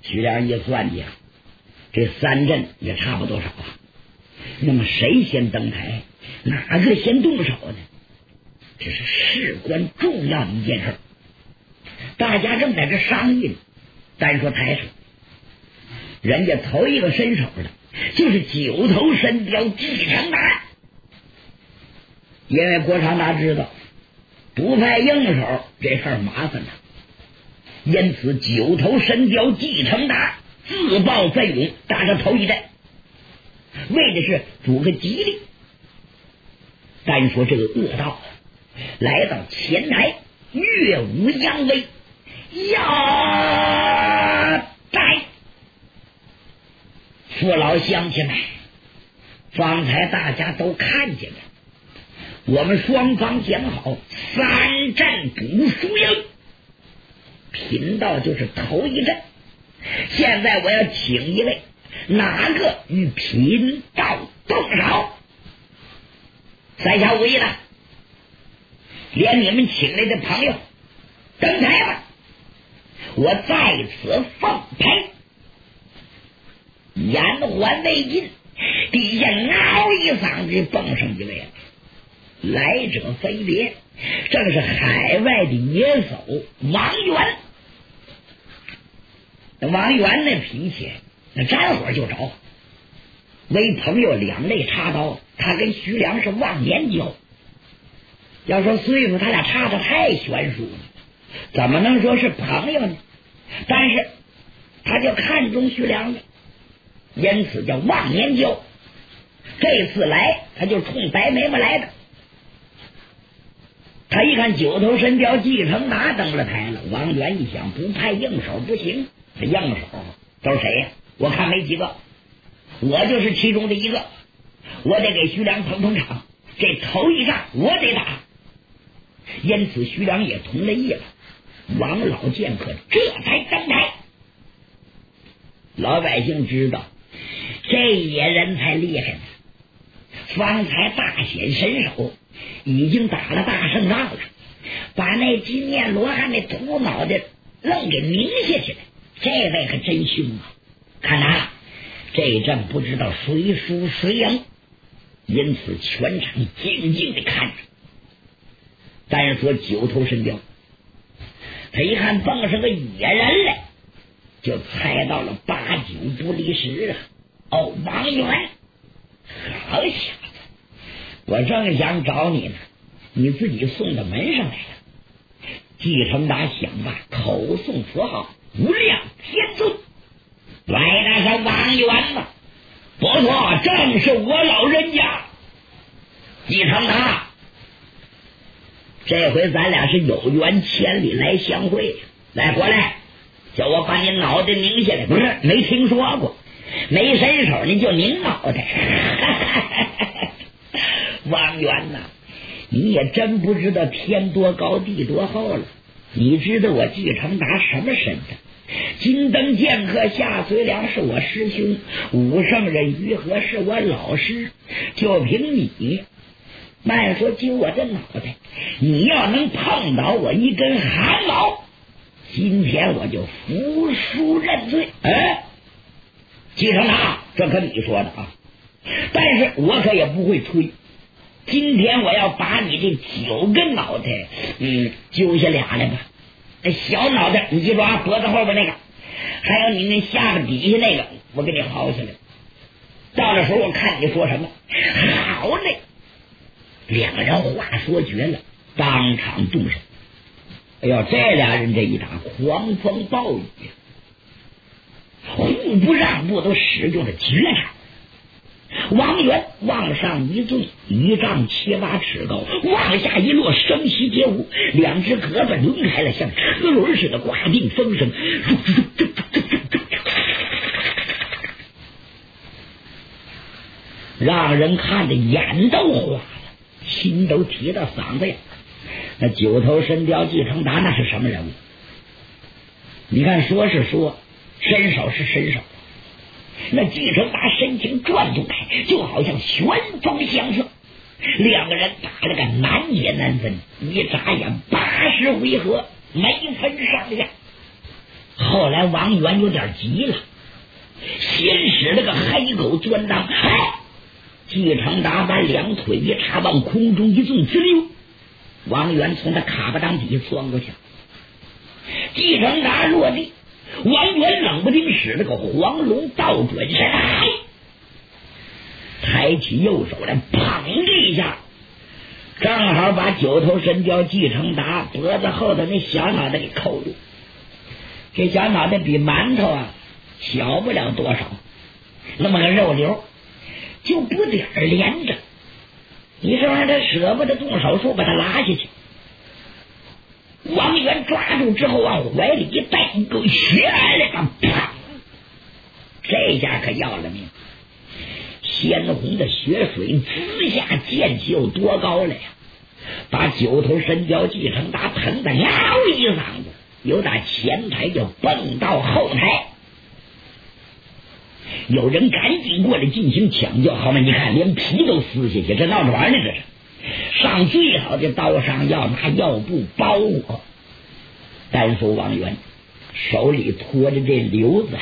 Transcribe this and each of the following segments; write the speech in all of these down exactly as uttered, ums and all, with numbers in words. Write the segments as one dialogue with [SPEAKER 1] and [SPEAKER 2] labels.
[SPEAKER 1] 徐良一算计啊，这三阵也差不多少啊。那么谁先登台，哪个先动手呢？这是事关重要的一件事。大家正在这商议呢。单说台上，人家头一个伸手的就是九头神雕季承达。因为郭长达知道不派硬手这事儿麻烦了，因此九头神雕季承达自报奋勇，打着头一阵，为的是主个吉利。单说这个恶道来到前台，乐舞扬威，呀来，父老乡亲们，方才大家都看见了，我们双方讲好三战不输赢，贫道就是头一阵。现在我要请一位，哪个与贫道动手？三下五亿了，连你们请来的朋友登台吧，我在此奉陪。言还未尽，底下嗷一嗓子蹦上一位，来者非别，正是海外的野叟王元。王元那脾气，那沾火就着，为朋友两肋插刀，他跟徐良是忘年交。要说岁数他俩差得太悬殊了，怎么能说是朋友呢？但是他就看中徐良了，因此叫忘年交。这次来他就冲白眉毛来的。他一看九头神雕季承达登了台了，王元一想，不派硬手不行。这硬手都是谁呀？我看没几个，我就是其中的一个。我得给徐良捧捧场，这头一仗我得打。因此徐良也同了意了。王老剑客这才登台。老百姓知道这野人才厉害呢，方才大显身手，已经打了大胜仗了，把那金面罗汉那秃脑袋愣给拧下去了。这位可真凶啊！看来这一阵不知道谁输谁赢，因此全场静静的看着。但是说九头神雕，他一看蹦上个野人来，就猜到了八九不离十啊！哦，王元，好小子，我正想找你呢，你自己送到门上来了。季承达想罢，口诵佛号，无量天尊，来那是王元嘛？不错，正是我老人家。季承达，这回咱俩是有缘千里来相会，来过来，叫我把你脑袋拧下来。不是，没听说过，没伸手你就拧脑袋。王元呐，你也真不知道天多高地多厚了。你知道我季承达什么身份？金灯剑客夏随良是我师兄，武圣人于和是我老师。就凭你，慢说揪我这脑袋，你要能碰倒我一根汗毛，今天我就服输认罪。哎，季承达，这可你说的啊，但是我可也不会吹。今天我要把你这九根脑袋，嗯，揪下俩来吧。那小脑袋你记住啊，脖子后边那个，还有你那下巴底下那个，我给你薅下来。到那时候我看你说什么。好嘞！两个人话说绝了，当场动手。哎呦，这俩人这一打，狂风暴雨，互不让步，都使用了绝招。王元往上一坠，一丈七八尺高，往下一落，声息皆无，两只胳膊抡开了，像车轮似的挂定风声，让人看得眼都花了，心都提到嗓子眼。那九头神雕季承达那是什么人物？你看，说是说伸手是伸手，那季承达神情转动开，就好像旋风相射，两个人打了个难解难分，一眨眼八十回合没分上下。 后来王元有点急了，先使了个海狗钻裆，嗨！季承达把两腿一插，往空中一纵，直溜。王元从他卡巴当底下钻过去，季承达落地，王元冷不丁使了个黄龙倒转身，嗨！抬起右手来，砰的一下，正好把九头神雕季承达脖子后头那小脑袋给扣住。这小脑袋比馒头啊小不了多少，那么个肉瘤就不点儿连着，你这玩意儿他舍不得动手术把他拉下去。王元抓住之后往怀里一带，一口血来个啪，这下可要了命，鲜红的血水滋下溅起有多高了呀，把九头神雕季承达疼的嗷一嗓子，由打前台就蹦到后台。有人赶紧过来进行抢救，好嘛，你看连皮都撕下去，这闹着玩呢，这是上最好的刀上要拿药布包裹。单说王元手里托着这瘤子，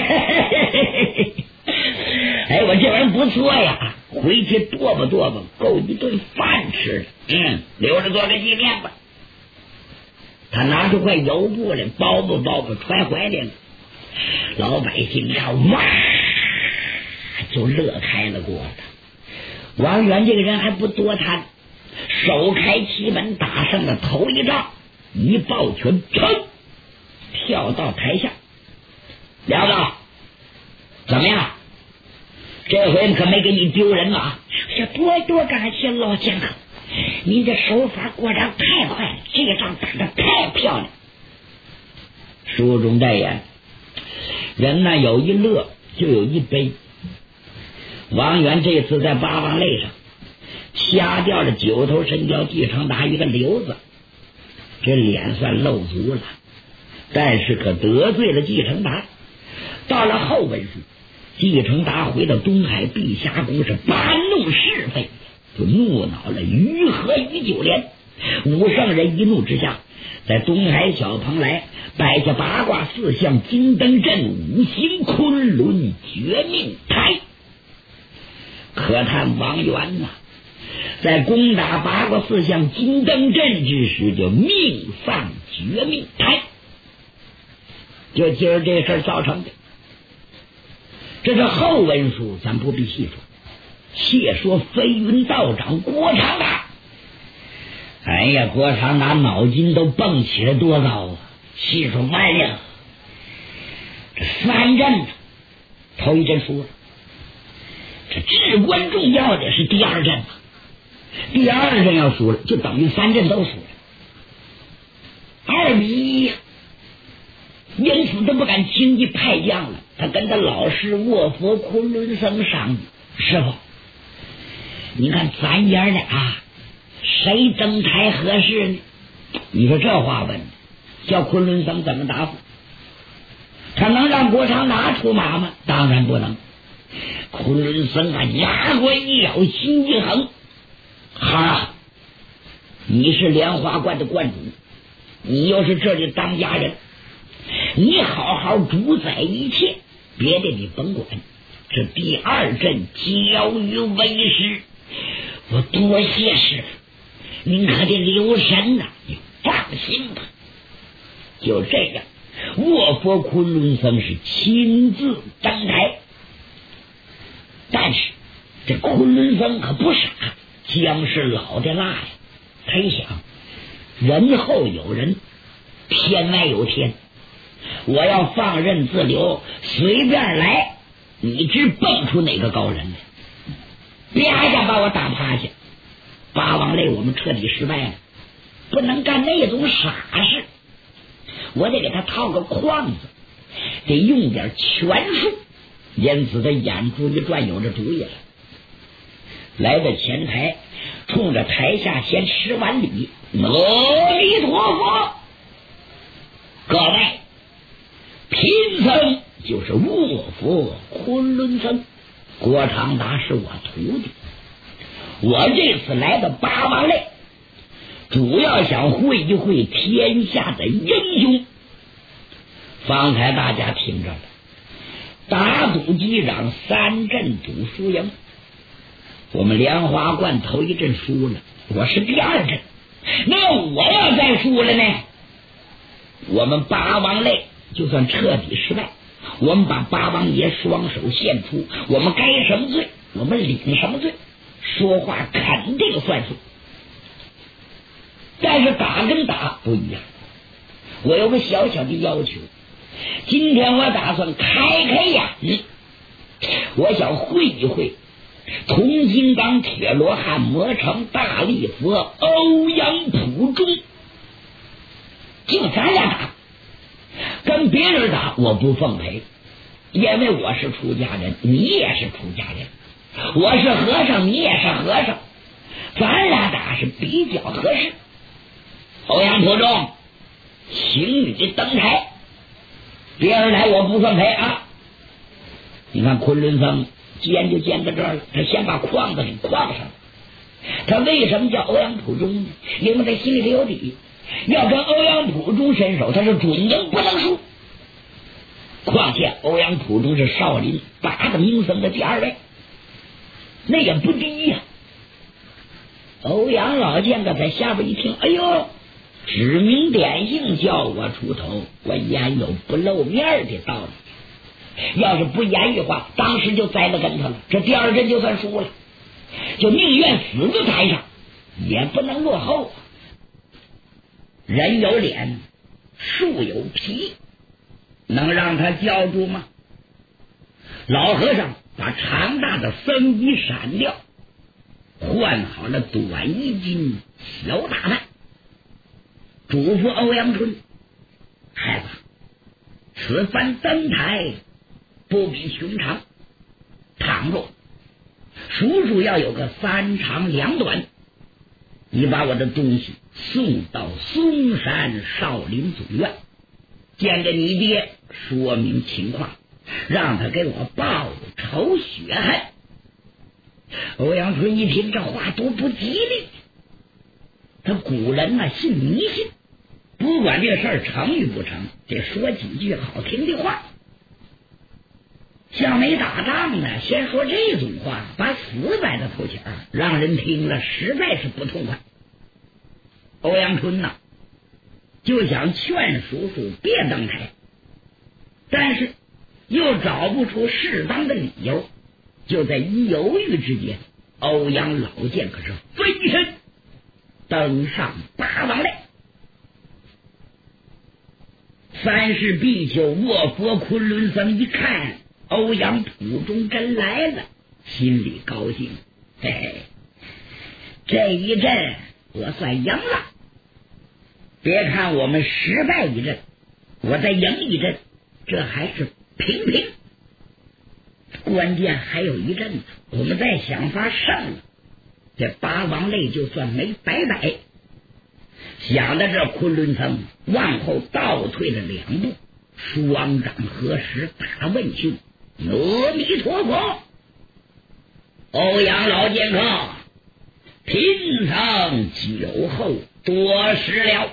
[SPEAKER 1] 哎，我这玩意儿不错呀，回去剁吧剁吧，够一顿饭吃的。嗯，留着做个纪念吧。他拿出块油布来包吧包吧，揣怀里了。老百姓看，哇，就乐开了锅了。王元这个人还不多贪，手开奇门，打上了头一仗，一抱拳，噌，跳到台下。了子，怎么样？这回可没给你丢人啊！这多多感谢老剑客，您的手法果然太快了，这仗打得太漂亮。书中代言，人呢有一乐就有一悲。王元这次在八王擂上掐掉了九头神雕季承达一个瘤子，这脸算露足了，但是可得罪了季承达。到了后文书，季承达回到东海碧霞宫，是搬弄是非，就怒恼了于和于九连。五圣人一怒之下，在东海小蓬莱摆下八卦四象金灯阵五行昆仑绝命台。可叹王元呐、啊，在攻打八卦四象金灯阵之时，就命丧绝命台，就今儿这事造成的。这是后文书，咱不必细说。且说飞云道长郭长达，哎呀，郭长达脑筋都蹦起来多糟啊！细说完了，这三阵头一阵输了，这至关重要的是第二阵啊！第二阵要输了，就等于三阵都输了，二比一。因此他不敢轻易派将了，他跟他老师卧佛昆仑僧商议，师傅，你看咱爷俩谁登台合适呢？你说这话问，叫昆仑僧怎么答复？他能让郭长达出马吗？当然不能。昆仑僧啊，牙关一咬，心一横，孩儿，你是莲花观的观主，你又是这里当家人，你好好主宰一切，别的你甭管。这第二阵交于为师，我多谢师傅，您可得留神呐、啊，你放心吧。就这样，卧佛昆仑僧是亲自登台。但是这昆仑僧可不傻，姜是老的辣呀。他一想，人后有人，天外有天，我要放任自流，随便来，你知蹦出哪个高人来？啪下把我打趴下，八王擂我们彻底失败了，不能干那种傻事。我得给他套个框子，得用点权术。因此他眼珠一转，有着主意了。来到前台，冲着台下先施完礼，阿弥陀佛。各位，贫僧就是卧佛昆仑僧，郭长达是我徒弟。我这次来到八王擂，主要想会一会天下的英雄。 方才大家听着了，打赌击掌，三阵赌输赢。我们莲花观头一阵输了，我是第二阵，那我要再输了呢，我们八王类就算彻底失败。我们把八王爷双手献出，我们该什么罪我们领什么罪，说话肯定算数。但是打跟打不一样，我有个小小的要求，今天我打算开开眼，我想会一会铜金刚铁罗汉魔城大力佛欧阳普中，就咱俩打，跟别人打我不奉陪，因为我是出家人，你也是出家人，我是和尚，你也是和尚，咱俩打是比较合适。欧阳普中，请你登台，别人来我不奉陪啊！你看昆仑僧尖就尖在这儿了，他先把框子给框上了。他为什么叫欧阳普中呢？因为他心里有底，要跟欧阳普中伸手，他是准赢不能输。况且欧阳普中是少林八个名僧的第二位，那也不低呀、啊。欧阳老剑客在下边一听，哎呦，指名点姓叫我出头，我焉有不露面的道理？要是不言语话，当时就栽了跟头了，这第二阵就算输了，就宁愿死在台上，也不能落后。人有脸，树有皮，能让他叫住吗？老和尚把长大的僧衣闪掉，换好了短衣襟，小打扮，嘱咐欧阳春：孩子，此番登台不比寻常，倘若叔叔要有个三长两短，你把我的东西送到嵩山少林总院，见着你爹说明情况，让他给我报仇雪恨。欧阳春一听这话多不吉利，他古人啊信迷信，不管这事儿成与不成，得说几句好听的话。像没打仗呢，先说这种话，把死摆在头前，让人听了实在是不痛快。欧阳春呐，就想劝叔叔别登台，但是又找不出适当的理由，就在一犹豫之间，欧阳老剑可是飞身登上八王类。三世必修卧佛昆仑僧一看欧阳普中真来了，心里高兴，嘿嘿，这一阵我算赢了。别看我们失败一阵，我再赢一阵，这还是平平。关键还有一阵子，我们再想法胜了，这八王类就算没白摆。想到这，昆仑僧往后倒退了两步，双掌合十，大问兄：阿弥陀佛！欧阳老剑客，贫僧酒后多失了。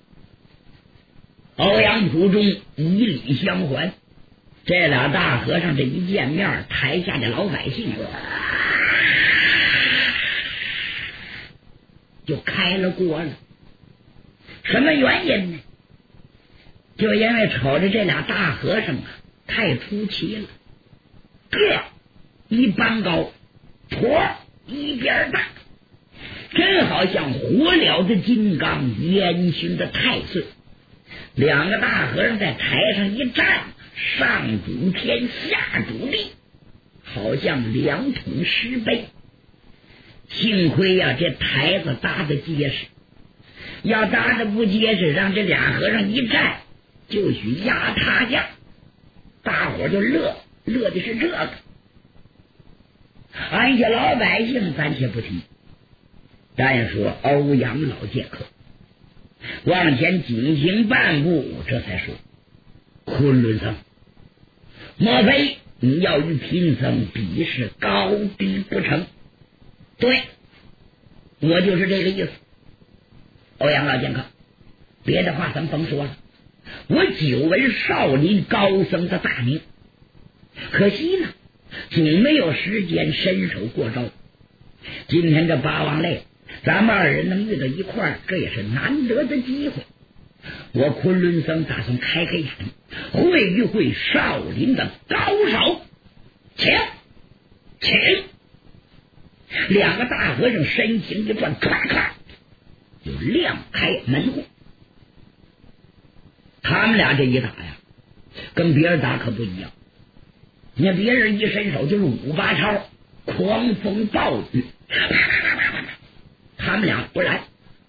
[SPEAKER 1] 欧阳普中以礼相还。这俩大和尚这一见面，台下的老百姓就开了锅了。什么原因呢？就因为瞅着这俩大和尚啊太出奇了，个一般高，坨一边大，真好像活了的金刚，烟熏的太岁。两个大和尚在台上一站，上主天下主地，好像两桶石碑。幸亏呀、啊，这台子搭的结实，要搭的不结实，让这俩和尚一站就许压塌架，大伙就乐，乐的是这个。俺些老百姓暂且不提，单说欧阳老剑客往前进行半步，这才说：昆仑僧，莫非你要与贫僧比试高低不成？对，我就是这个意思。欧阳老剑客，别的话咱甭说了， 我久闻少林高僧的大名，可惜呢总没有时间伸手过招。今天这八王泪咱们二人能遇到一块儿，这也是难得的机会。我昆仑僧打算开开眼，会一会少林的高手。请请两个大和尚身形一转，咔咔就亮开门户。他们俩这一打呀，跟别人打可不一样。你看别人一伸手就是五八超，狂风暴雨，他们俩不然。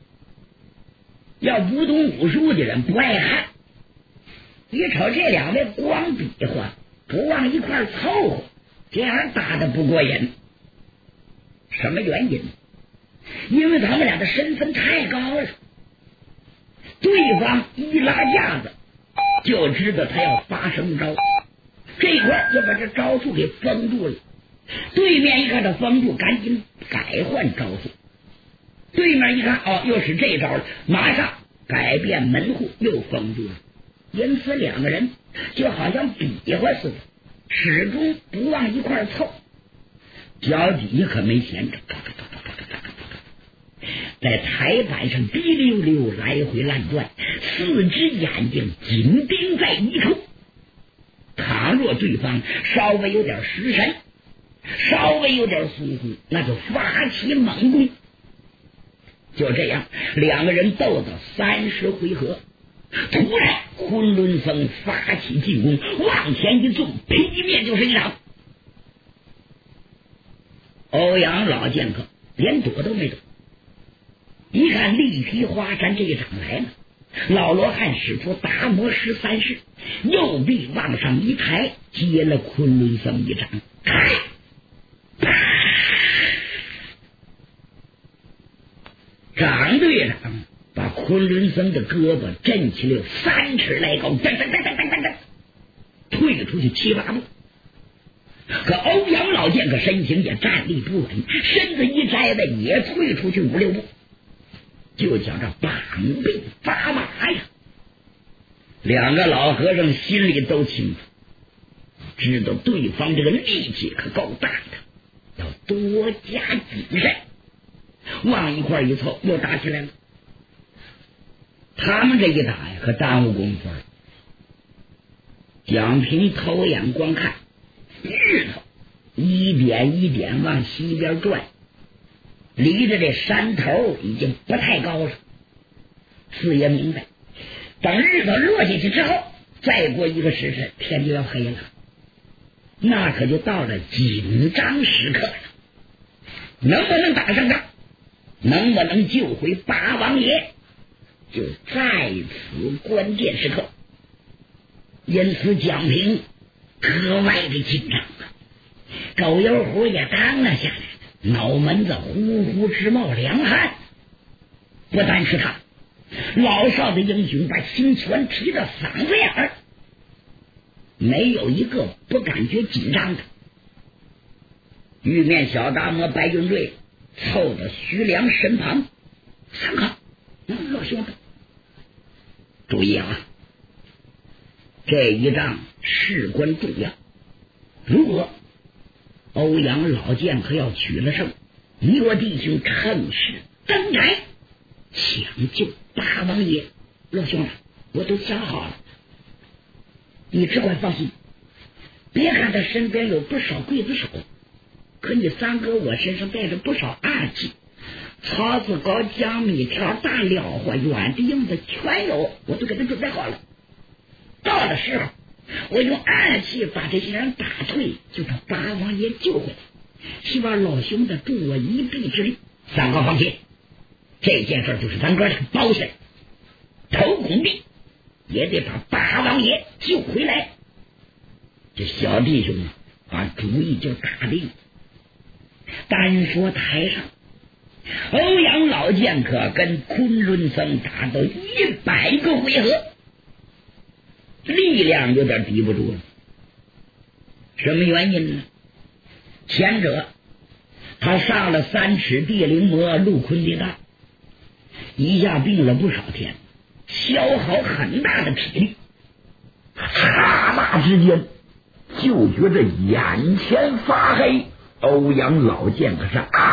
[SPEAKER 1] 要不懂武术的人不爱看，一瞅这两位光比划，不往一块凑合，这样打的不过瘾。什么原因？因为他们俩的身份太高了，对方一拉架子就知道他要发生招，这一块就把这招数给封住了。对面一看他封住，赶紧改换招数。对面一看哦，又是这招了，马上改变门户，又封住了。因此两个人就好像比划似的，始终不往一块凑。脚底下可没闲着，在台板上滴溜溜来回乱转，四只眼睛紧盯在一处。倘若对方稍微有点失神，稍微有点疏忽，那就发起猛攻。就这样，两个人斗到三十回合，突然昆仑僧发起进攻，往前一纵，劈面就是一掌。欧阳老剑客连躲都没躲，一看力劈华山这一掌来了，老罗汉使出达摩十三式，右臂往上一抬，接了昆仑僧一掌。掌对掌把昆仑僧的胳膊震起了有三尺来高，噔噔噔噔噔噔噔，退出去七八步。可欧阳老剑客身形也站立不稳，身子一摘的也退出去五六步，就叫这膀臂发麻呀。两个老和尚心里都清楚，知道对方这个力气可够大的，要多加谨慎。往一块一凑，又打起来了。他们这一打呀，可耽误功夫了。蒋平偷眼光看，日头一点一点往西边转，离着这山头已经不太高了。四爷明白，等日头落下去之后，再过一个时辰，天就要黑了，那可就到了紧张时刻了。能不能打胜仗，能不能救回八王爷，就在此关键时刻。因此蒋平格外的紧张啊，狗油壶也当了下来，脑门子呼呼直冒凉汗。不单是他，老少的英雄把心全提到嗓子眼儿，没有一个不感觉紧张的。玉面小达摩白云瑞凑到徐良身旁，三哥，嗯，老兄弟，注意啊，这一仗事关重要。如果欧阳老剑客要取了胜，你我弟兄趁势登台抢救八王爷。老兄弟，我都想好了，你只管放心。别看他身边有不少刽子手，可你三哥我身上带着不少暗器，草子高、江米条、大撩花、远的影子全有，我都给他准备好了。到了时候，我用暗器把这些人打退，就把八王爷救回来。希望老兄的助我一臂之力。三哥放心，这件事就是咱哥俩包下来，头拱地也得把八王爷救回来。这小弟兄啊，把主意就打定了。单说台上，欧阳老剑客跟昆仑僧打到一百个回合，力量有点抵不住了。什么原因呢？前者他上了三尺地灵魔陆坤的当，一下病了不少天， 消耗很大的体力。刹那之间就觉着眼前发黑，欧阳老剑可是啊